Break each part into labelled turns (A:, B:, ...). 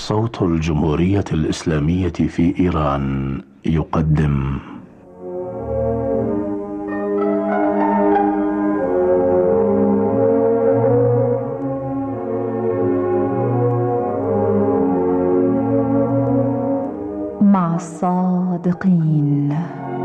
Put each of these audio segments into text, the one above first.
A: صوت الجمهورية الإسلامية في إيران يقدم
B: مع الصادقين.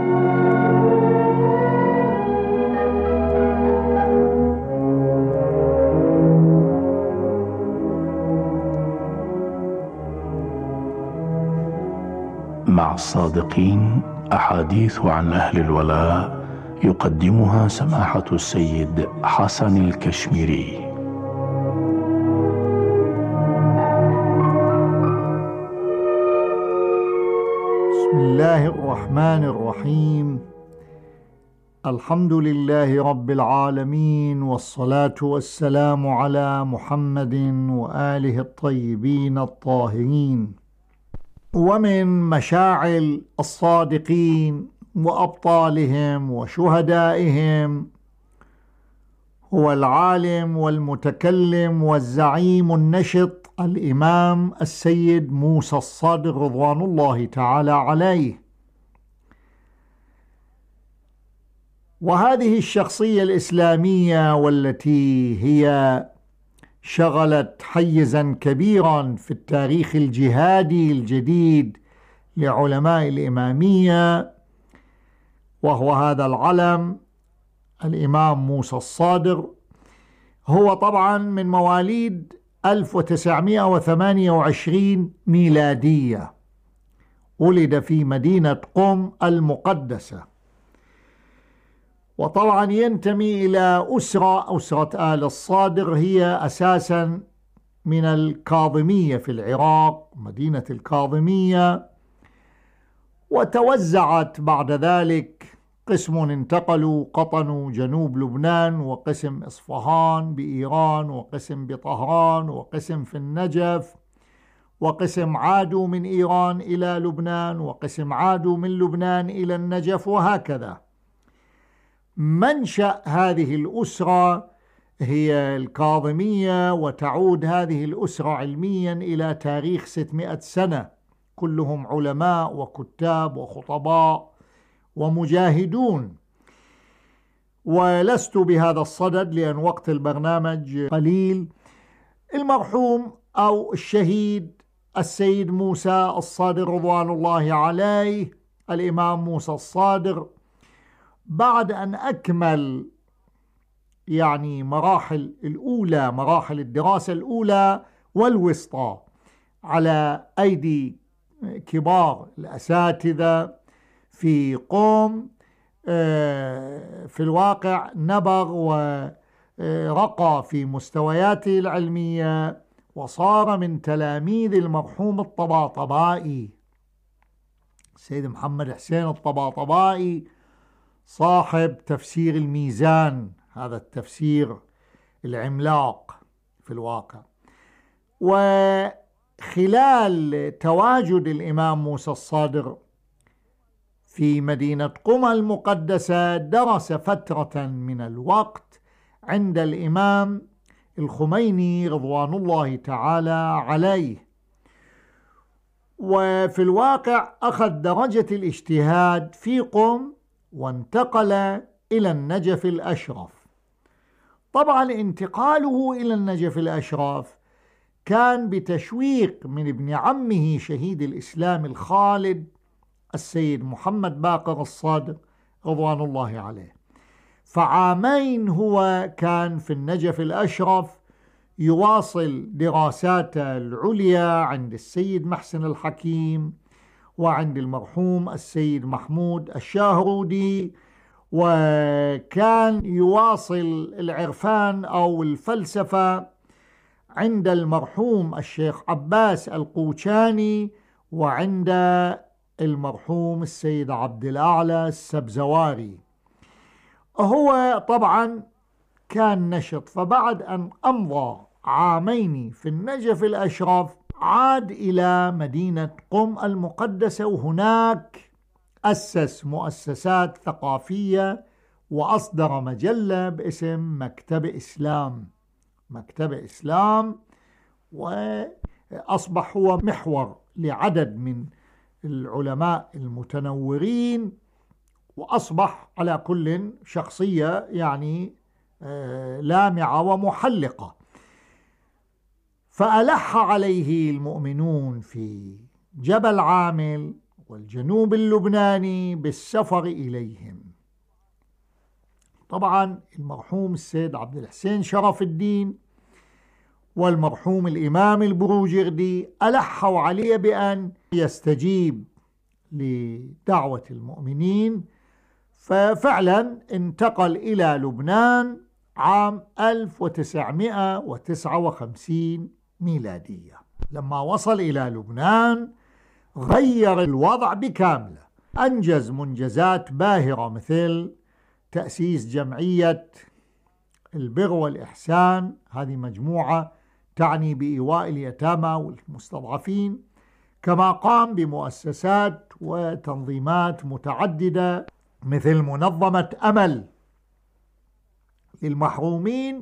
A: مع الصادقين، أحاديث عن أهل الولاء يقدمها سماحة السيد حسن الكشميري.
C: بسم الله الرحمن الرحيم. الحمد لله رب العالمين، والصلاة والسلام على محمد وآله الطيبين الطاهرين. ومن مشاعل الصادقين وأبطالهم وشهدائهم هو العالم والمتكلم والزعيم النشط الإمام السيد موسى الصادق رضوان الله تعالى عليه. وهذه الشخصية الإسلامية والتي هي شغلت حيزا كبيرا في التاريخ الجهادي الجديد لعلماء الإمامية، وهو هذا العلم الإمام موسى الصادق. هو طبعا من مواليد 1928 ميلادية، ولد في مدينة قم المقدسة، وطبعا ينتمي إلى أسرة آل الصادق، هي أساسا من الكاظمية في العراق، مدينة الكاظمية، وتوزعت بعد ذلك، قسم انتقلوا قطنوا جنوب لبنان، وقسم إصفهان بإيران، وقسم بطهران، وقسم في النجف، وقسم عادوا من إيران إلى لبنان، وقسم عادوا من لبنان إلى النجف، وهكذا. منشأ هذه الأسرة هي الكاظمية، وتعود هذه الأسرة علميا إلى تاريخ 600 سنة، كلهم علماء وكتاب وخطباء ومجاهدون. ولست بهذا الصدد لأن وقت البرنامج قليل. المرحوم أو الشهيد السيد موسى الصادق رضوان الله عليه، الإمام موسى الصادق، بعد أن أكمل مراحل الأولى، مراحل الدراسة الأولى والوسطى، على أيدي كبار الأساتذة في قم، في الواقع نبغ ورقى في مستوياته العلمية، وصار من تلاميذ المرحوم الطباطبائي السيد محمد حسين الطباطبائي، صاحب تفسير الميزان، هذا التفسير العملاق في الواقع. وخلال تواجد الإمام موسى الصادق في مدينة قم المقدسة، درس فترة من الوقت عند الإمام الخميني رضوان الله تعالى عليه، وفي الواقع أخذ درجة الاجتهاد في قم، وانتقل إلى النجف الأشرف. طبعا انتقاله إلى النجف الأشرف كان بتشويق من ابن عمه شهيد الإسلام الخالد السيد محمد باقر الصادق رضوان الله عليه. فعامين هو كان في النجف الأشرف يواصل دراساته العليا عند السيد محسن الحكيم وعند المرحوم السيد محمود الشاهرودي، وكان يواصل العرفان أو الفلسفة عند المرحوم الشيخ عباس القوشاني، وعند المرحوم السيد عبد الأعلى السبزواري. هو طبعا كان نشط، فبعد أن أمضى عامين في النجف الأشرف عاد إلى مدينة قم المقدسة، وهناك أسس مؤسسات ثقافية، وأصدر مجلة باسم مكتبة إسلام، أصبح هو محور لعدد من العلماء المتنورين، وأصبح على كل شخصية يعني لامعة ومحلقة. فألح عليه المؤمنون في جبل عامل والجنوب اللبناني بالسفر إليهم. طبعا المرحوم السيد عبد الحسين شرف الدين والمرحوم الإمام البروجردي ألحوا عليه بأن يستجيب لدعوة المؤمنين، ففعلا انتقل إلى لبنان عام 1959 ميلادية. لما وصل إلى لبنان غير الوضع بكامله، أنجز منجزات باهرة مثل تأسيس جمعية البر والإحسان، هذه مجموعة تعني بإيواء اليتامى والمستضعفين، كما قام بمؤسسات وتنظيمات متعددة مثل منظمة أمل للمحرومين.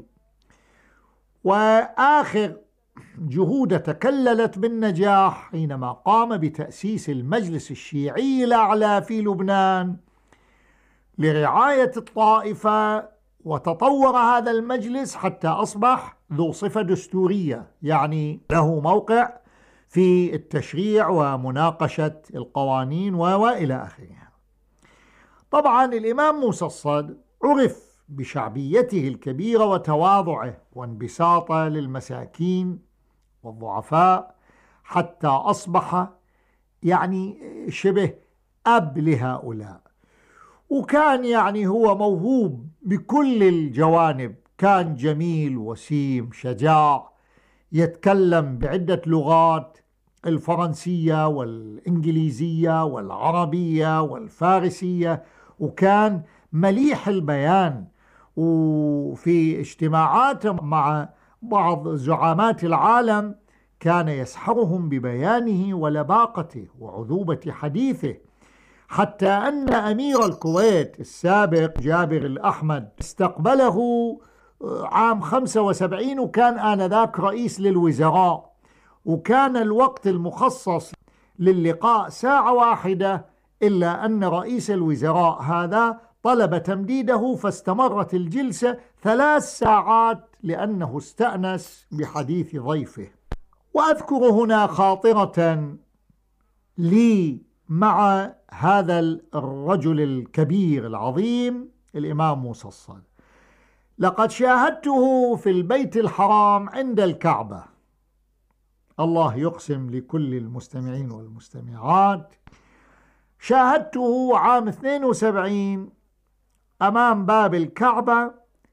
C: وآخر جهود تكللت بالنجاح حينما قام بتأسيس المجلس الشيعي الأعلى في لبنان لرعاية الطائفة، وتطور هذا المجلس حتى أصبح ذو صفة دستورية، يعني له موقع في التشريع ومناقشة القوانين وإلى آخره. طبعا الإمام موسى الصدر عرف بشعبيته الكبيرة وتواضعه وانبساطه للمساكين والضعفاء، حتى أصبح يعني شبه أب لهؤلاء. وكان يعني هو موهوب بكل الجوانب، كان جميل وسيم شجاع، يتكلم بعدة لغات، الفرنسية والإنجليزية والعربية والفارسية، وكان مليح البيان. وفي اجتماعاته مع بعض زعامات العالم كان يسحرهم ببيانه ولباقته وعذوبة حديثه، حتى أن أمير الكويت السابق جابر الأحمد استقبله عام 75، وكان آنذاك رئيس للوزراء، وكان الوقت المخصص للقاء ساعة واحدة، إلا أن رئيس الوزراء هذا طلب تمديده، فاستمرت الجلسة 3 ساعات لأنه استأنس بحديث ضيفه. وأذكر هنا خاطرة لي مع هذا الرجل الكبير العظيم الإمام موسى الصدر. لقد شاهدته في البيت الحرام عند الكعبة، الله يقسم لكل المستمعين والمستمعات، شاهدته عام 72 أمام باب الكعبة،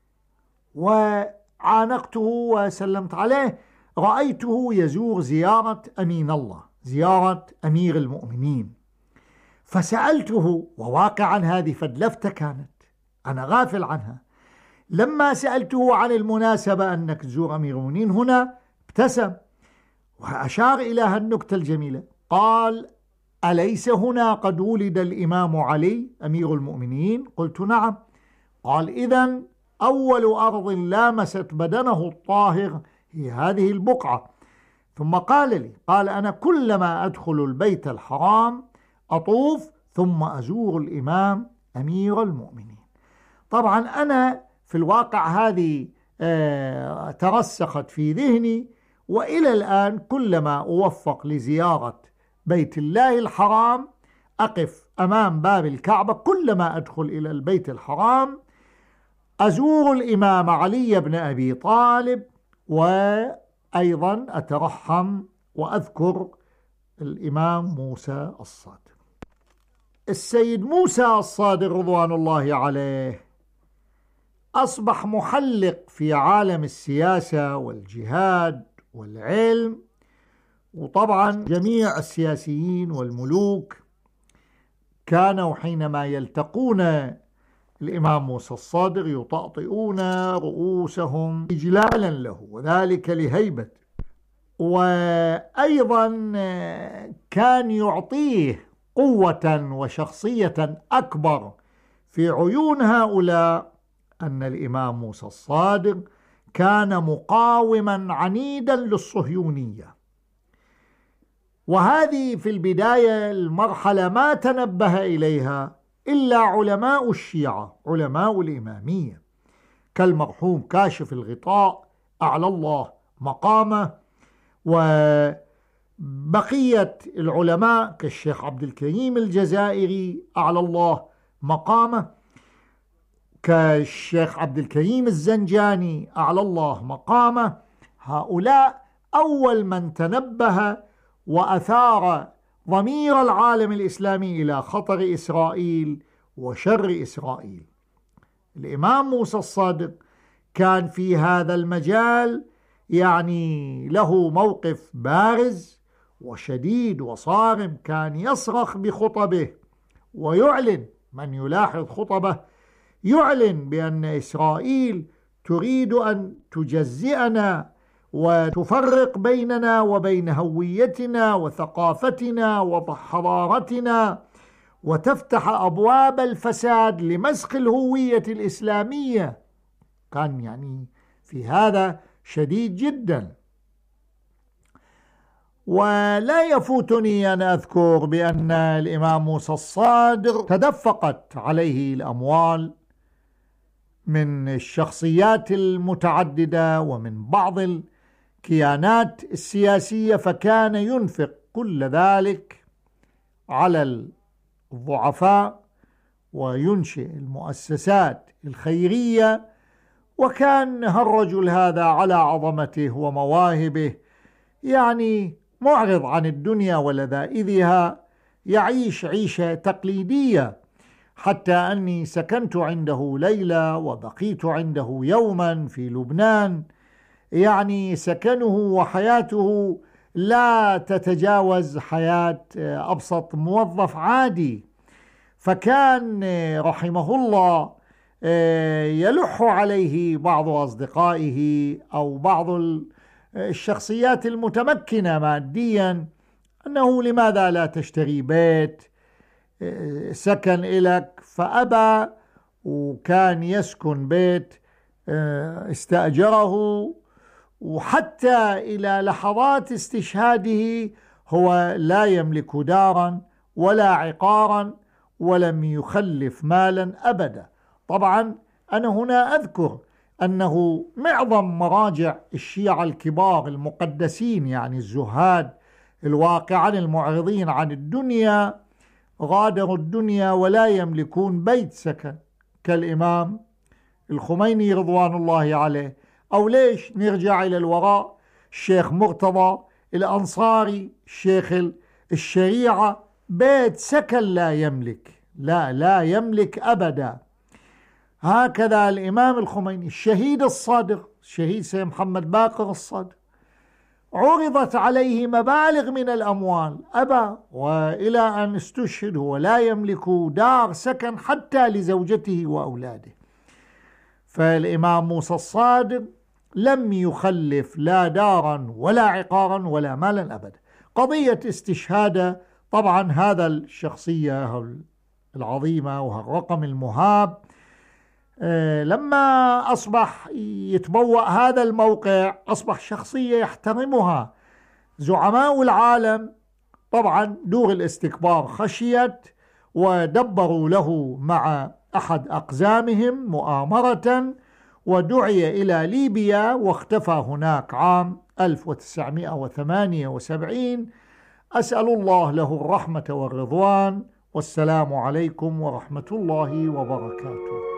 C: وعانقته وسلمت عليه. رأيته يزور زيارة أمين الله، زيارة أمير المؤمنين، فسألته، وواقعا هذه فدلفتة كانت أنا غافل عنها. لما سألته عن المناسبة أنك تزور أمير المؤمنين هنا، ابتسم وأشار إلى هالنكتة الجميلة، قال: أليس هنا قد ولد الإمام علي أمير المؤمنين؟ قلت: نعم. قال: إذن أول أرض لامست بدنه الطاهر هي هذه البقعة. ثم قال لي، قال: أنا كلما أدخل البيت الحرام أطوف ثم أزور الإمام أمير المؤمنين. طبعا أنا في الواقع هذه ترسخت في ذهني، وإلى الآن كلما أوفق لزيارة بيت الله الحرام أقف أمام باب الكعبة، كلما أدخل إلى البيت الحرام أزور الإمام علي بن أبي طالب، وأيضا أترحم وأذكر الإمام موسى الصادق. السيد موسى الصادق رضوان الله عليه أصبح محلق في عالم السياسة والجهاد والعلم، وطبعا جميع السياسيين والملوك كانوا حينما يلتقون الإمام موسى الصادق يطأطئون رؤوسهم إجلالا له، وذلك لهيبته. وأيضا كان يعطيه قوة وشخصية أكبر في عيون هؤلاء أن الإمام موسى الصادق كان مقاوما عنيدا للصهيونية، وهذه في البداية المرحلة ما تنبه إليها إلا علماء الشيعة، علماء الإمامية، كالمرحوم كاشف الغطاء أعلى الله مقامه، وبقية العلماء كالشيخ عبد الكريم الجزائري أعلى الله مقامه، كالشيخ عبد الكريم الزنجاني أعلى الله مقامه. هؤلاء أول من تنبه وأثار ضمير العالم الإسلامي إلى خطر إسرائيل وشر إسرائيل. الإمام موسى الصادق كان في هذا المجال له موقف بارز وشديد وصارم، كان يصرخ بخطبه ويعلن، من يلاحظ خطبه يعلن بأن إسرائيل تريد أن تجزئنا وتفرق بيننا وبين هويتنا وثقافتنا وحضارتنا، وتفتح أبواب الفساد لمسخ الهوية الإسلامية. كان في هذا شديد جدا. ولا يفوتني أن أذكر بأن الإمام موسى الصادق تدفقت عليه الأموال من الشخصيات المتعددة ومن بعض الكيانات السياسية، فكان ينفق كل ذلك على الضعفاء وينشئ المؤسسات الخيرية. وكان هالرجل هذا على عظمته ومواهبه معرض عن الدنيا ولذائذها، يعيش عيشة تقليدية، حتى أني سكنت عنده ليلة وبقيت عنده يوما في لبنان. سكنه وحياته لا تتجاوز حياة أبسط موظف عادي. فكان رحمه الله يلح عليه بعض أصدقائه أو بعض الشخصيات المتمكنة ماديا أنه لماذا لا تشتري بيت سكن لك، فأبى، وكان يسكن بيت استأجره، وحتى إلى لحظات استشهاده هو لا يملك دارا ولا عقارا ولم يخلف مالا أبدا. طبعا أنا هنا أذكر أنه معظم مراجع الشيعة الكبار المقدسين، الزهاد الواقعين المعرضين عن الدنيا، غادروا الدنيا ولا يملكون بيت سكن، كالإمام الخميني رضوان الله عليه. أو ليش نرجع إلى الوراء، الشيخ مرتضى الأنصاري شيخ الشريعة بيت سكن لا يملك، لا يملك أبدا. هكذا الإمام الخميني الشهيد الصادق، الشهيد سيد محمد باقر الصادق، عرضت عليه مبالغ من الأموال أبى، وإلى أن استشهد هو لا يملك دار سكن حتى لزوجته وأولاده. فالإمام موسى الصادق لم يخلف لا دارا ولا عقارا ولا مالا أبدا. قضية استشهاده طبعا هذا الشخصية العظيمة وهالرقم المهاب، لما أصبح يتبوأ هذا الموقع أصبح شخصية يحترمها زعماء العالم. طبعا دور الاستكبار خشيت، ودبروا له مع أحد أقزامهم مؤامرة، ودعي إلى ليبيا واختفى هناك عام 1978. أسأل الله له الرحمة والرضوان، والسلام عليكم ورحمة الله وبركاته.